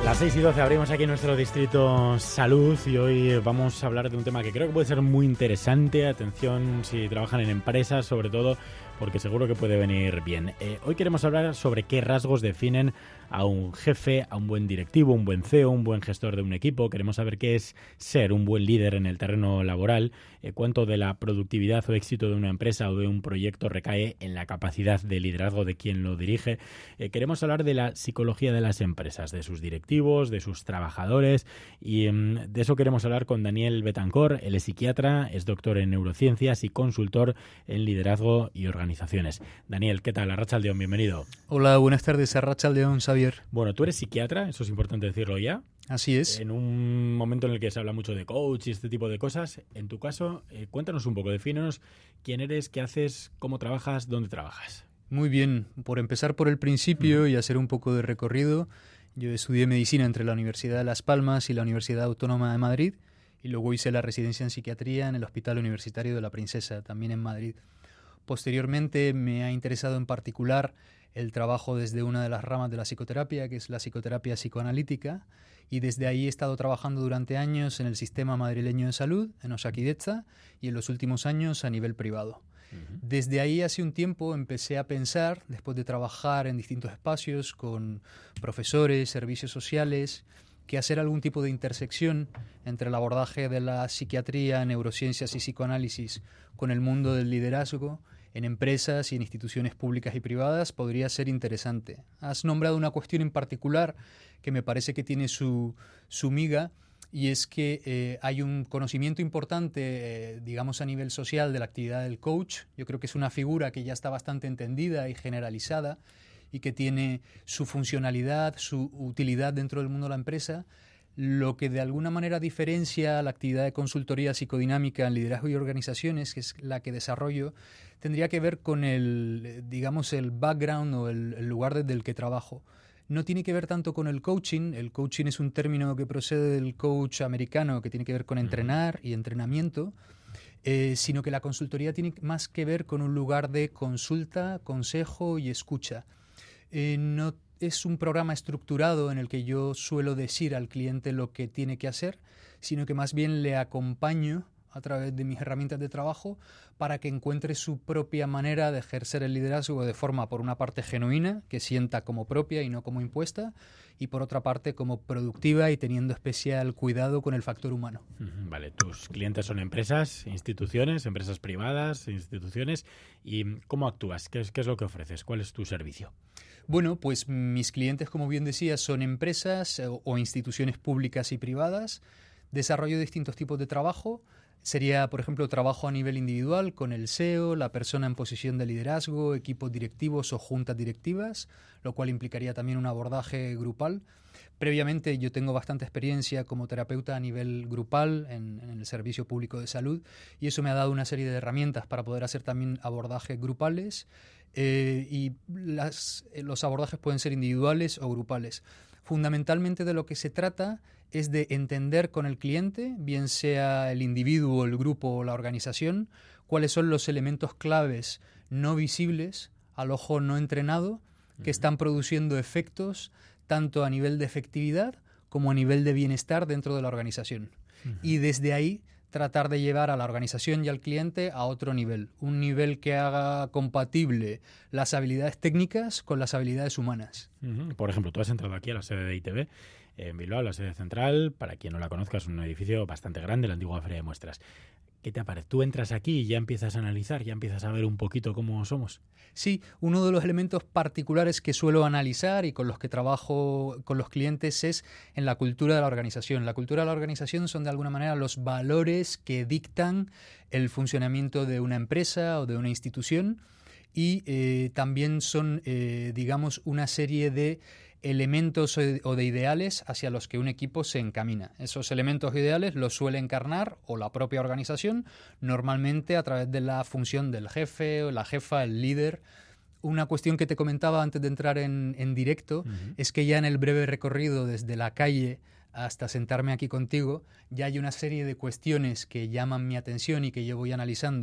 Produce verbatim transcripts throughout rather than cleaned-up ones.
Las seis y doce abrimos aquí nuestro distrito salud y hoy vamos a hablar de un tema que creo que puede ser muy interesante. Atención si trabajan en empresas, sobre todo porque seguro que puede venir bien. Eh, hoy queremos hablar sobre qué rasgos definen a un jefe, a un buen directivo, un buen C E O, un buen gestor de un equipo. Queremos saber qué es ser un buen líder en el terreno laboral, eh, cuánto de la productividad o éxito de una empresa o de un proyecto recae en la capacidad de liderazgo de quien lo dirige. Eh, queremos hablar de la psicología de las empresas, de sus directivos, de sus trabajadores, y um, de eso queremos hablar con Daniel Betancor. Él es psiquiatra, es doctor en neurociencias y consultor en liderazgo y organizaciones. Daniel, ¿qué tal? Arratsaldeon, bienvenido. Hola, buenas tardes. Arratsaldeon, Xavier. Bueno, tú eres psiquiatra, eso es importante decirlo ya. Así es. En un momento en el que se habla mucho de coach y este tipo de cosas, en tu caso, eh, cuéntanos un poco, defínenos quién eres, qué haces, cómo trabajas, dónde trabajas. Muy bien. Por empezar por el principio y hacer un poco de recorrido, yo estudié medicina entre la Universidad de Las Palmas y la Universidad Autónoma de Madrid y luego hice la residencia en psiquiatría en el Hospital Universitario de la Princesa, también en Madrid. Posteriormente me ha interesado en particular el trabajo desde una de las ramas de la psicoterapia, que es la psicoterapia psicoanalítica, y desde ahí he estado trabajando durante años en el sistema madrileño de salud, en Osakidetza, y en los últimos años a nivel privado. Uh-huh. Desde ahí, hace un tiempo, empecé a pensar, después de trabajar en distintos espacios con profesores, servicios sociales, que hacer algún tipo de intersección entre el abordaje de la psiquiatría, neurociencias y psicoanálisis con el mundo del liderazgo en empresas y en instituciones públicas y privadas podría ser interesante. Has nombrado una cuestión en particular que me parece que tiene su, su miga, y es que eh, hay un conocimiento importante, eh, digamos, a nivel social de la actividad del coach. Yo creo que es una figura que ya está bastante entendida y generalizada y que tiene su funcionalidad, su utilidad dentro del mundo de la empresa. Lo que de alguna manera diferencia la actividad de consultoría psicodinámica en liderazgo y organizaciones, que es la que desarrollo, tendría que ver con el, digamos, el background o el, el lugar desde el que trabajo. No tiene que ver tanto con el coaching. El coaching es un término que procede del coach americano, que tiene que ver con entrenar y entrenamiento, eh, sino que la consultoría tiene más que ver con un lugar de consulta, consejo y escucha. Eh, no es un programa estructurado en el que yo suelo decir al cliente lo que tiene que hacer, sino que más bien le acompaño a través de mis herramientas de trabajo para que encuentre su propia manera de ejercer el liderazgo de forma, por una parte, genuina, que sienta como propia y no como impuesta, y por otra parte, como productiva y teniendo especial cuidado con el factor humano. Vale, tus clientes son empresas, instituciones, empresas privadas, instituciones. ¿Y cómo actúas? ¿Qué es, qué es lo que ofreces? ¿Cuál es tu servicio? Bueno, pues mis clientes, como bien decía, son empresas o, o instituciones públicas y privadas. Desarrollo distintos tipos de trabajo. Sería, por ejemplo, trabajo a nivel individual con el C E O, la persona en posición de liderazgo, equipos directivos o juntas directivas, lo cual implicaría también un abordaje grupal. Previamente yo tengo bastante experiencia como terapeuta a nivel grupal en, en el Servicio Público de Salud, y eso me ha dado una serie de herramientas para poder hacer también abordajes grupales, eh, y las, los abordajes pueden ser individuales o grupales. Fundamentalmente de lo que se trata es de entender con el cliente, bien sea el individuo, el grupo o la organización, cuáles son los elementos claves no visibles al ojo no entrenado que están produciendo efectos tanto a nivel de efectividad como a nivel de bienestar dentro de la organización. Uh-huh. Y desde ahí tratar de llevar a la organización y al cliente a otro nivel, un nivel que haga compatible las habilidades técnicas con las habilidades humanas. Uh-huh. Por ejemplo, tú has entrado aquí a la sede de I T V, en Bilbao, la sede central. Para quien no la conozca, es un edificio bastante grande, la antigua Feria de Muestras. ¿Qué te aparece? Tú entras aquí y ya empiezas a analizar, ya empiezas a ver un poquito cómo somos. Sí, uno de los elementos particulares que suelo analizar y con los que trabajo con los clientes es en la cultura de la organización. La cultura de la organización son de alguna manera los valores que dictan el funcionamiento de una empresa o de una institución, y eh, también son, eh, digamos, una serie de elementos o de ideales hacia los que un equipo se encamina. Esos elementos ideales los suele encarnar o la propia organización, normalmente a través de la función del jefe o la jefa, el líder. Una cuestión que te comentaba antes de entrar en, en directo, uh-huh, es que ya en el breve recorrido desde la calle hasta sentarme aquí contigo, ya hay una serie de cuestiones que llaman mi atención y que yo voy analizando.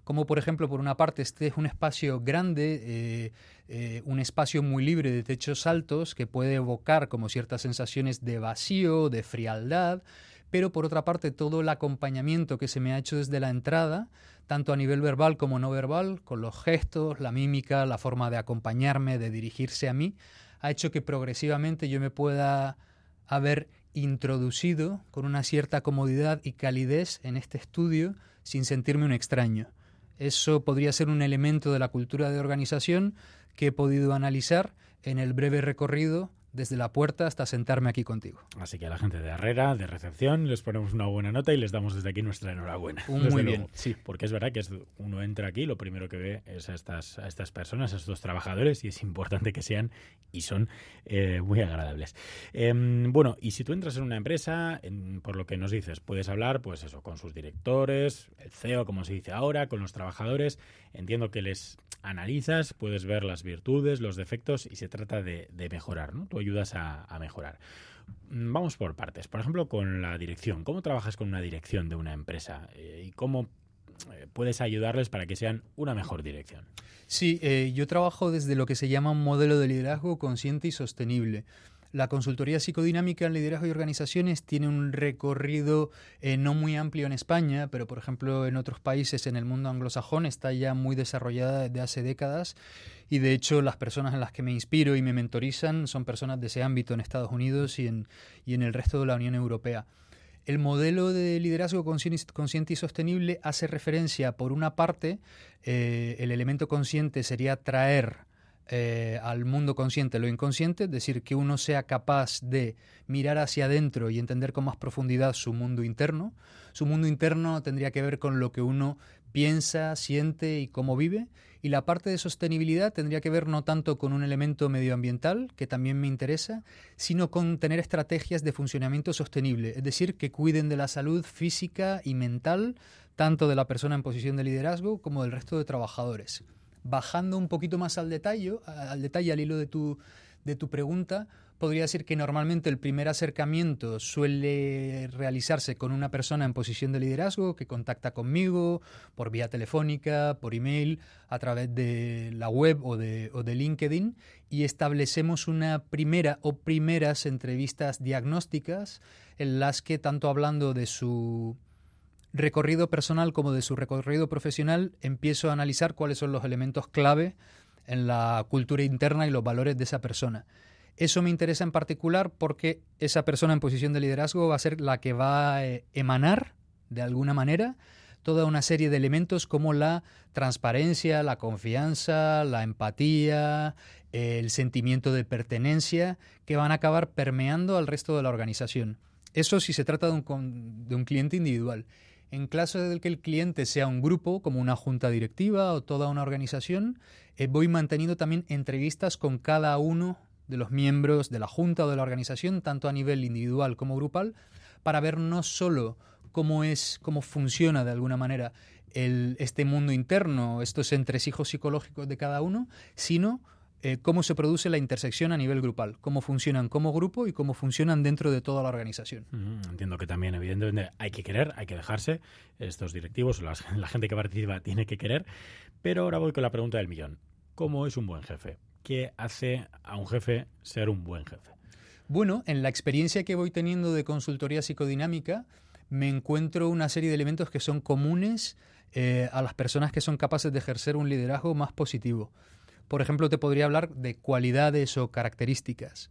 como por ejemplo, por una parte, este es un espacio grande, eh, eh, un espacio muy libre de techos altos que puede evocar como ciertas sensaciones de vacío, de frialdad, pero por otra parte todo el acompañamiento que se me ha hecho desde la entrada, tanto a nivel verbal como no verbal, con los gestos, la mímica, la forma de acompañarme, de dirigirse a mí, ha hecho que progresivamente yo me pueda haber introducido con una cierta comodidad y calidez en este estudio sin sentirme un extraño. Eso podría ser un elemento de la cultura de organización que he podido analizar en el breve recorrido desde la puerta hasta sentarme aquí contigo. Así que a la gente de Herrera, de recepción, les ponemos una buena nota y les damos desde aquí nuestra enhorabuena. Muy desde bien, luego. sí. Porque es verdad que es, uno entra aquí, lo primero que ve es a estas, a estas personas, a estos trabajadores, y es importante que sean y son eh, muy agradables. Eh, bueno, y si tú entras en una empresa, en, por lo que nos dices, puedes hablar, pues eso, con sus directores, el C E O, como se dice ahora, con los trabajadores. Entiendo que les analizas, puedes ver las virtudes, los defectos y se trata de, de mejorar, ¿no? Tú ayudas a, a mejorar. Vamos por partes. Por ejemplo, con la dirección. ¿Cómo trabajas con una dirección de una empresa? Eh, ¿Y cómo eh, puedes ayudarles para que sean una mejor dirección? Sí, eh, yo trabajo desde lo que se llama un modelo de liderazgo consciente y sostenible. La consultoría psicodinámica en liderazgo y organizaciones tiene un recorrido eh, no muy amplio en España, pero por ejemplo en otros países en el mundo anglosajón está ya muy desarrollada desde hace décadas y de hecho las personas en las que me inspiro y me mentorizan son personas de ese ámbito en Estados Unidos y en, y en el resto de la Unión Europea. El modelo de liderazgo consciente y sostenible hace referencia, por una parte, eh, el elemento consciente sería traer Eh, al mundo consciente lo inconsciente, es decir, que uno sea capaz de mirar hacia adentro y entender con más profundidad su mundo interno. Su mundo interno tendría que ver con lo que uno piensa, siente y cómo vive, y la parte de sostenibilidad tendría que ver no tanto con un elemento medioambiental, que también me interesa, sino con tener estrategias de funcionamiento sostenible, es decir, que cuiden de la salud física y mental, tanto de la persona en posición de liderazgo como del resto de trabajadores. Bajando un poquito más al detalle, al detalle al hilo de tu, de tu pregunta, podría decir que normalmente el primer acercamiento suele realizarse con una persona en posición de liderazgo que contacta conmigo por vía telefónica, por email, a través de la web o de, o de LinkedIn, y establecemos una primera o primeras entrevistas diagnósticas en las que, tanto hablando de su recorrido personal como de su recorrido profesional, empiezo a analizar cuáles son los elementos clave en la cultura interna y los valores de esa persona. Eso me interesa en particular porque esa persona en posición de liderazgo va a ser la que va a emanar, de alguna manera, toda una serie de elementos como la transparencia, la confianza, la empatía, el sentimiento de pertenencia, que van a acabar permeando al resto de la organización. Eso si se trata de un, de un cliente individual. En caso de que el cliente sea un grupo, como una junta directiva o toda una organización, eh, voy manteniendo también entrevistas con cada uno de los miembros de la junta o de la organización, tanto a nivel individual como grupal, para ver no solo cómo es, cómo funciona de alguna manera el, este mundo interno, estos entresijos psicológicos de cada uno, sino Eh, cómo se produce la intersección a nivel grupal, cómo funcionan como grupo y cómo funcionan dentro de toda la organización. Mm, entiendo que también, evidentemente, hay que querer, hay que dejarse. Estos directivos, la, la gente que participa tiene que querer. Pero ahora voy con la pregunta del millón. ¿Cómo es un buen jefe? ¿Qué hace a un jefe ser un buen jefe? Bueno, en la experiencia que voy teniendo de consultoría psicodinámica, me encuentro una serie de elementos que son comunes eh, a las personas que son capaces de ejercer un liderazgo más positivo. Por ejemplo, te podría hablar de cualidades o características.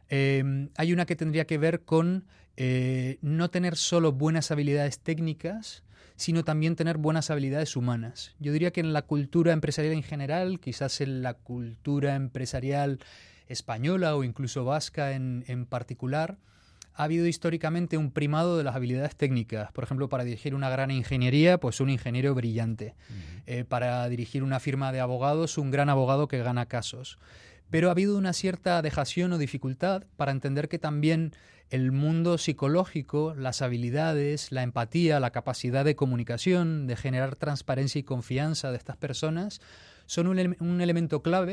Eh, hay una que tendría que ver con eh, no tener solo buenas habilidades técnicas, sino también tener buenas habilidades humanas. Yo diría que en la cultura empresarial en general, quizás en la cultura empresarial española o incluso vasca en, en particular, ha habido históricamente un primado de las habilidades técnicas. Por ejemplo, para dirigir una gran ingeniería, pues un ingeniero brillante. Uh-huh. Eh, para dirigir una firma de abogados, un gran abogado que gana casos. Pero ha habido una cierta dejación o dificultad para entender que también el mundo psicológico, las habilidades, la empatía, la capacidad de comunicación, de generar transparencia y confianza de estas personas, son un, ele- un elemento clave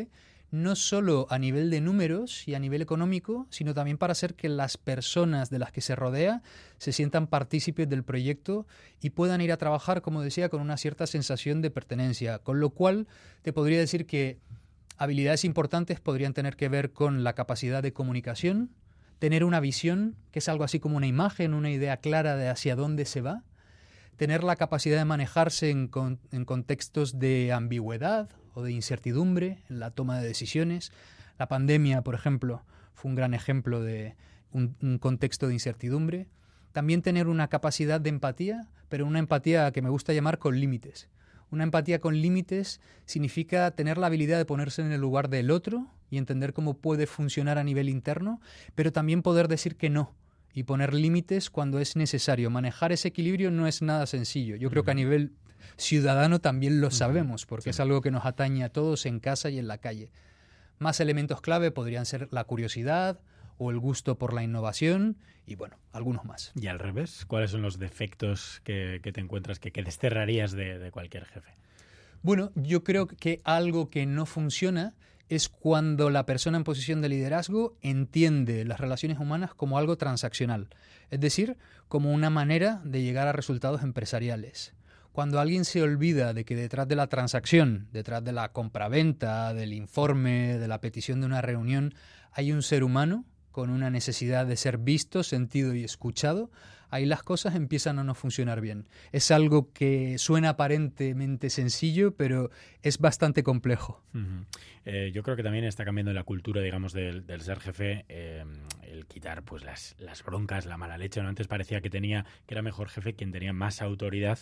no solo a nivel de números y a nivel económico, sino también para hacer que las personas de las que se rodea se sientan partícipes del proyecto y puedan ir a trabajar, como decía, con una cierta sensación de pertenencia. Con lo cual, te podría decir que habilidades importantes podrían tener que ver con la capacidad de comunicación, tener una visión, que es algo así como una imagen, una idea clara de hacia dónde se va, tener la capacidad de manejarse en, con, en contextos de ambigüedad o de incertidumbre en la toma de decisiones. La pandemia, por ejemplo, fue un gran ejemplo de un, un contexto de incertidumbre. También tener una capacidad de empatía, pero una empatía que me gusta llamar con límites. Una empatía con límites significa tener la habilidad de ponerse en el lugar del otro y entender cómo puede funcionar a nivel interno, pero también poder decir que no y poner límites cuando es necesario. Manejar ese equilibrio no es nada sencillo. Yo creo que a nivel ciudadano también lo sabemos, porque sí. es algo que nos atañe a todos en casa y en la calle. Más elementos clave podrían ser la curiosidad o el gusto por la innovación y, bueno, algunos más. Y al revés, ¿cuáles son los defectos que, que te encuentras que, que desterrarías de, de cualquier jefe? Bueno, yo creo que algo que no funciona es cuando la persona en posición de liderazgo entiende las relaciones humanas como algo transaccional, es decir, como una manera de llegar a resultados empresariales. Cuando alguien se olvida de que detrás de la transacción, detrás de la compraventa, del informe, de la petición de una reunión, hay un ser humano con una necesidad de ser visto, sentido y escuchado, ahí las cosas empiezan a no funcionar bien. Es algo que suena aparentemente sencillo, pero es bastante complejo. Uh-huh. Eh, yo creo que también está cambiando la cultura, digamos, del, del ser jefe, eh, el quitar pues las, las broncas, la mala leche. ¿No? Antes parecía que tenía que era mejor jefe quien tenía más autoridad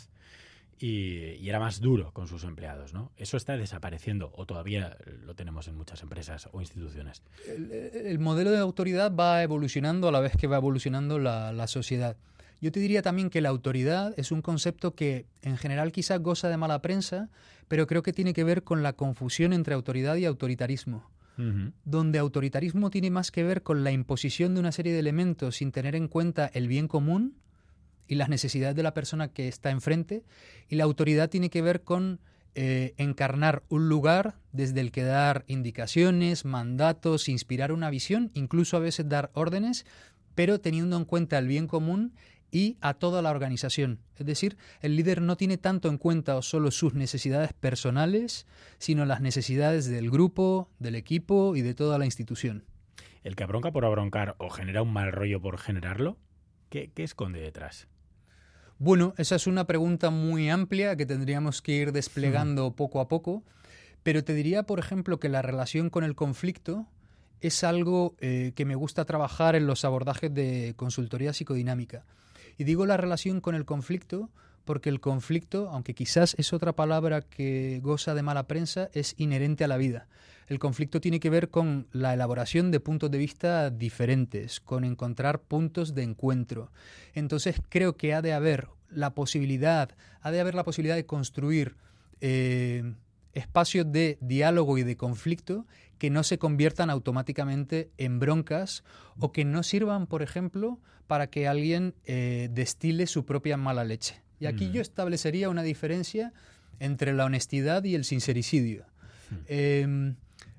y, y era más duro con sus empleados, ¿no? Eso está desapareciendo o todavía lo tenemos en muchas empresas o instituciones. El, el modelo de autoridad va evolucionando a la vez que va evolucionando la, la sociedad. Yo te diría también que la autoridad es un concepto que en general quizás goza de mala prensa, pero creo que tiene que ver con la confusión entre autoridad y autoritarismo. Uh-huh. Donde autoritarismo tiene más que ver con la imposición de una serie de elementos sin tener en cuenta el bien común y las necesidades de la persona que está enfrente, y la autoridad tiene que ver con eh, encarnar un lugar desde el que dar indicaciones, mandatos, inspirar una visión, incluso a veces dar órdenes, pero teniendo en cuenta el bien común y a toda la organización. Es decir, el líder no tiene tanto en cuenta solo sus necesidades personales, sino las necesidades del grupo, del equipo y de toda la institución. ¿El que abronca por abroncar o genera un mal rollo por generarlo? ¿Qué, qué esconde detrás? Bueno, esa es una pregunta muy amplia que tendríamos que ir desplegando hmm. poco a poco, pero te diría, por ejemplo, que la relación con el conflicto es algo eh, que me gusta trabajar en los abordajes de consultoría psicodinámica. Y digo la relación con el conflicto porque el conflicto, aunque quizás es otra palabra que goza de mala prensa, es inherente a la vida. El conflicto tiene que ver con la elaboración de puntos de vista diferentes, con encontrar puntos de encuentro. Entonces creo que ha de haber la posibilidad, ha de haber la posibilidad de construir eh, espacios de diálogo y de conflicto que no se conviertan automáticamente en broncas o que no sirvan, por ejemplo, para que alguien eh, destile su propia mala leche. Y aquí mm. yo establecería una diferencia entre la honestidad y el sincericidio. Mm. Eh,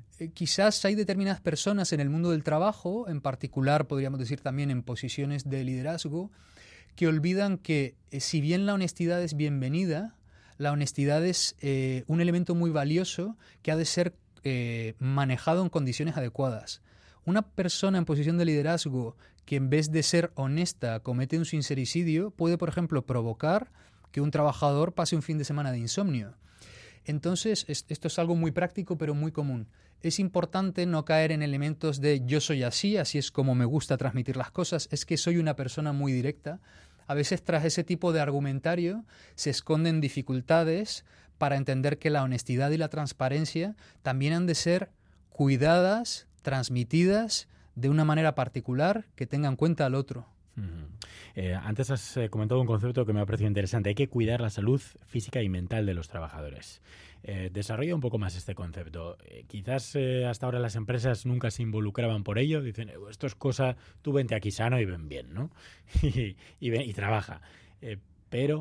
quizás hay determinadas personas en el mundo del trabajo, en particular podríamos decir también en posiciones de liderazgo, que olvidan que eh, si bien la honestidad es bienvenida, la honestidad es eh, un elemento muy valioso que ha de ser eh, manejado en condiciones adecuadas. Una persona en posición de liderazgo que en vez de ser honesta comete un sincericidio puede, por ejemplo, provocar que un trabajador pase un fin de semana de insomnio. Entonces, es, esto es algo muy práctico pero muy común. Es importante no caer en elementos de yo soy así, así es como me gusta transmitir las cosas, es que soy una persona muy directa. A veces tras ese tipo de argumentario se esconden dificultades para entender que la honestidad y la transparencia también han de ser cuidadas, transmitidas de una manera particular que tenga en cuenta al otro. Uh-huh. Eh, antes has eh, comentado un concepto que me ha parecido interesante. Hay que cuidar la salud física y mental de los trabajadores. Eh, desarrolla un poco más este concepto. Eh, quizás eh, hasta ahora las empresas nunca se involucraban por ello. Dicen, esto es cosa, tú vente aquí sano y ven bien, ¿no? y, y, ven, y trabaja. Eh, pero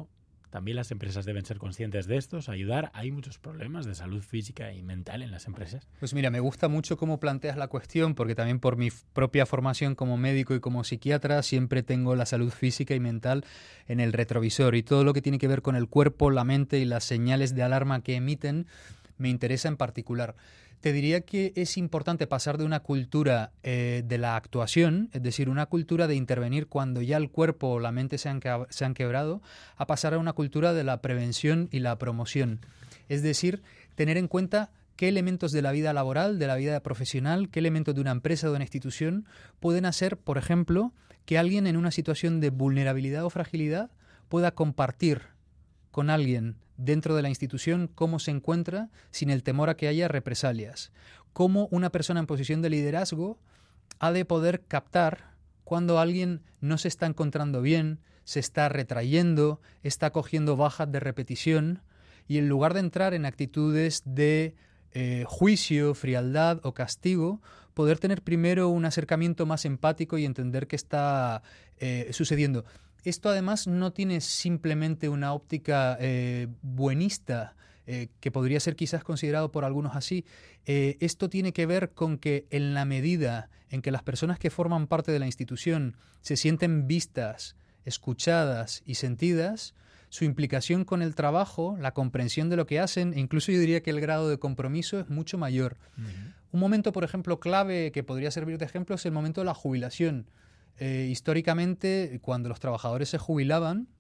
También las empresas deben ser conscientes de estos, ayudar. Hay muchos problemas de salud física y mental en las empresas. Pues mira, me gusta mucho cómo planteas la cuestión, porque también por mi propia formación como médico y como psiquiatra siempre tengo la salud física y mental en el retrovisor, y todo lo que tiene que ver con el cuerpo, la mente y las señales de alarma que emiten me interesa en particular. Te diría que es importante pasar de una cultura eh, de la actuación, es decir, una cultura de intervenir cuando ya el cuerpo o la mente se han, que- se han quebrado, a pasar a una cultura de la prevención y la promoción. Es decir, tener en cuenta qué elementos de la vida laboral, de la vida profesional, qué elementos de una empresa o de una institución pueden hacer, por ejemplo, que alguien en una situación de vulnerabilidad o fragilidad pueda compartir con alguien dentro de la institución cómo se encuentra sin el temor a que haya represalias. Cómo una persona en posición de liderazgo ha de poder captar cuando alguien no se está encontrando bien, se está retrayendo, está cogiendo bajas de repetición, y en lugar de entrar en actitudes de eh, juicio, frialdad o castigo, poder tener primero un acercamiento más empático y entender qué está eh, sucediendo. Esto además no tiene simplemente una óptica eh, buenista, eh, que podría ser quizás considerado por algunos así. Eh, esto tiene que ver con que en la medida en que las personas que forman parte de la institución se sienten vistas, escuchadas y sentidas, su implicación con el trabajo, la comprensión de lo que hacen, e incluso yo diría que el grado de compromiso es mucho mayor. Uh-huh. Un momento, por ejemplo, clave que podría servir de ejemplo es el momento de la jubilación. Eh, históricamente, cuando los trabajadores se jubilaban,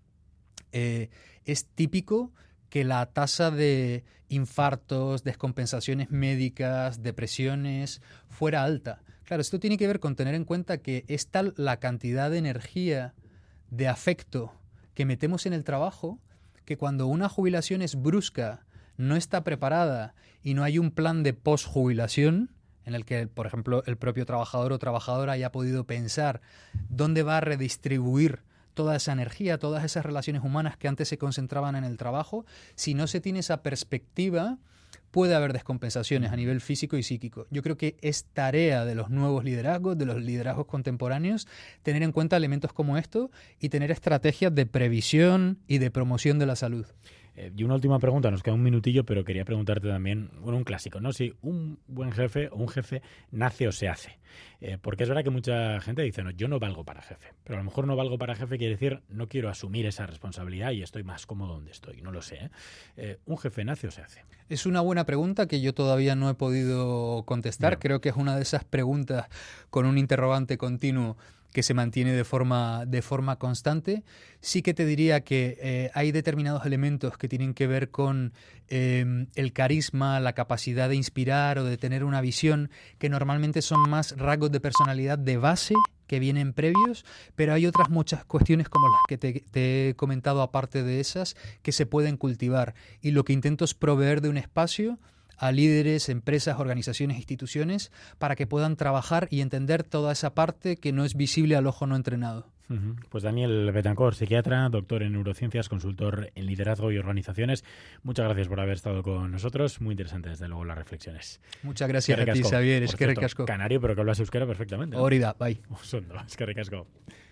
eh, es típico que la tasa de infartos, descompensaciones médicas, depresiones, fuera alta. Claro, esto tiene que ver con tener en cuenta que es tal la cantidad de energía, de afecto que metemos en el trabajo, que cuando una jubilación es brusca, no está preparada y no hay un plan de posjubilación, en el que, por ejemplo, el propio trabajador o trabajadora haya podido pensar dónde va a redistribuir toda esa energía, todas esas relaciones humanas que antes se concentraban en el trabajo. Si no se tiene esa perspectiva, puede haber descompensaciones a nivel físico y psíquico. Yo creo que es tarea de los nuevos liderazgos, de los liderazgos contemporáneos, tener en cuenta elementos como esto y tener estrategias de previsión y de promoción de la salud. Eh, y una última pregunta, nos queda un minutillo, pero quería preguntarte también, bueno, un clásico, ¿no? Si un buen jefe o un jefe nace o se hace. Eh, porque es verdad que mucha gente dice, no, yo no valgo para jefe. Pero a lo mejor no valgo para jefe quiere decir, no quiero asumir esa responsabilidad y estoy más cómodo donde estoy. No lo sé, ¿eh? Eh, ¿Un jefe nace o se hace? Es una buena pregunta que yo todavía no he podido contestar. No. Creo que es una de esas preguntas con un interrogante continuo que se mantiene de forma, de forma constante. Sí que te diría que eh, hay determinados elementos que tienen que ver con eh, el carisma, la capacidad de inspirar o de tener una visión, que normalmente son más rasgos de personalidad de base que vienen previos, pero hay otras muchas cuestiones como las que te, te he comentado aparte de esas que se pueden cultivar, y lo que intento es proveer de un espacio a líderes, empresas, organizaciones, instituciones, para que puedan trabajar y entender toda esa parte que no es visible al ojo no entrenado. Uh-huh. Pues Daniel Betancor, psiquiatra, doctor en neurociencias, consultor en liderazgo y organizaciones. Muchas gracias por haber estado con nosotros. Muy interesante, desde luego, las reflexiones. Muchas gracias a ti, Xavier. Es que ricasco. Canario, pero que hablas euskera perfectamente, ¿no? Hori da, bai. Osondo, es que ricasco.